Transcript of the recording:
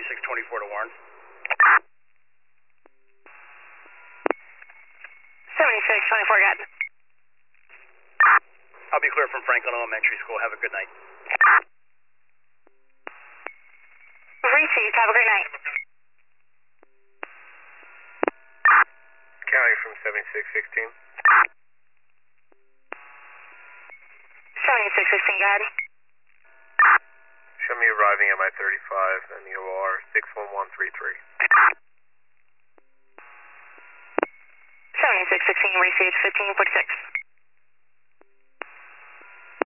7624 to Warren. 7624, got it. I'll be clear from Franklin Elementary School. Have a good night. Received. Have a great night. County from 7616. 7616, got it. Show me arriving at my 35 and the OR 61133. 7616, received 1546.